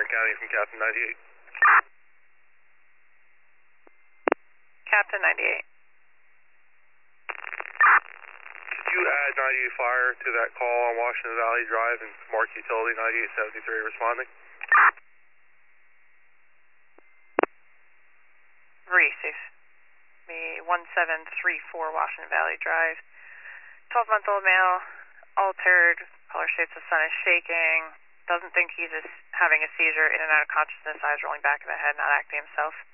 Tarrant County from Captain 98. Captain 98. Could you add 98 Fire to that call on Washington Valley Drive and mark utility 9873 responding? Receive. Me 1734 Washington Valley Drive. 12-month-old male, altered, color shapes the sun is shaking, doesn't think he's having a seizure, in and out of consciousness, eyes rolling back in the head, not acting himself.